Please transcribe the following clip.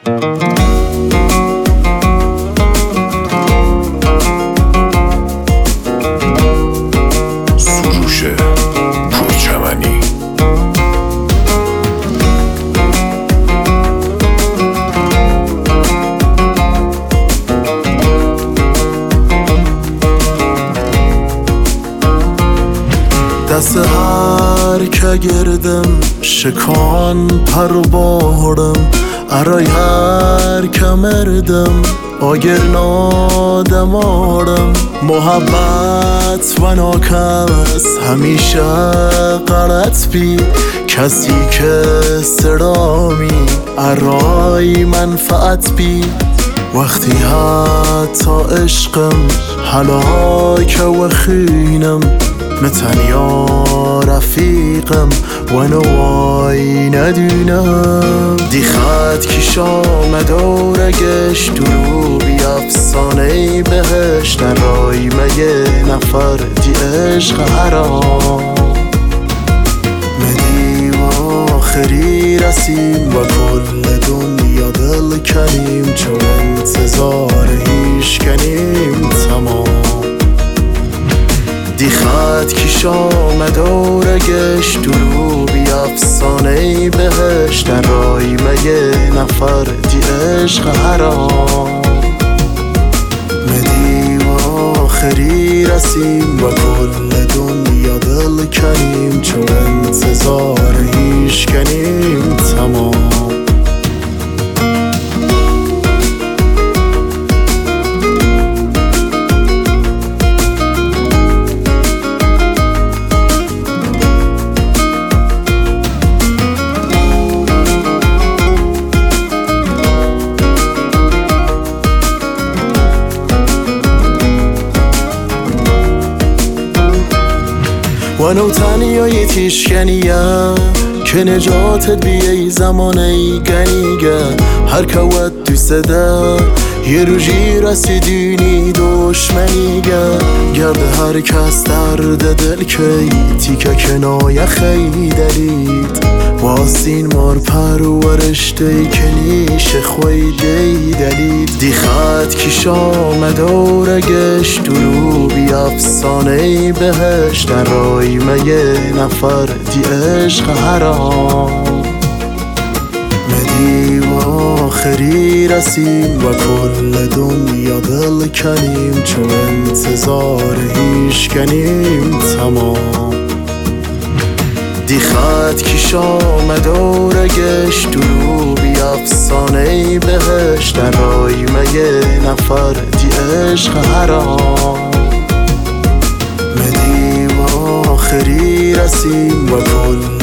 سروش پرچمنی. دست هر که گردم شکان پر باردم، ارای هر که مردم آگر نادم آرم. محبت و ناکس همیشه غلط بی، کسی که سرامی ارای منفعت بی. وقتی حتی عشقم هلاک و خینم، متنیا رفیقم و نوای ندونم. دی خط کش آمد و رگشت درو بی افسانه بهشت، رای مگه نفر دی عشق حرام. مدی و آخری رسیم و کل دنیا دل کنیم، چون انتظار هیچ کنیم تمام. دی خط کش آمد و رگشت درو بی افسانه بهشت، رای مگه نفر دی عشق حرام. مدی و آخری رسیم و کل دنیا دل کنیم، چون انتظار هیچ کنیم تمام. ونو تنیای تیشکنیه که نجاتت بیای زمانه گنیگه. هر کوت دوست ده یه روژی رسیدینی دشمنیگه. گرد هر کس درد دل کی تیکه کنایه خیلی دلید، واسین مار پرورشته کنیش خویده دلید. دی خط کش آمد و رگشت درو بی افسانه بهشت، رای مگه نفر دی عشق حرام. مدی و آخری رسیم و کل دنیا دل کنیم، چون انتظار هیچ کنیم تمام. دی خط کش آمد و رگشت درو بی افسانه بهشت، رای مگه نفر دی عشق حرام. مدی و آخری رسیم و کل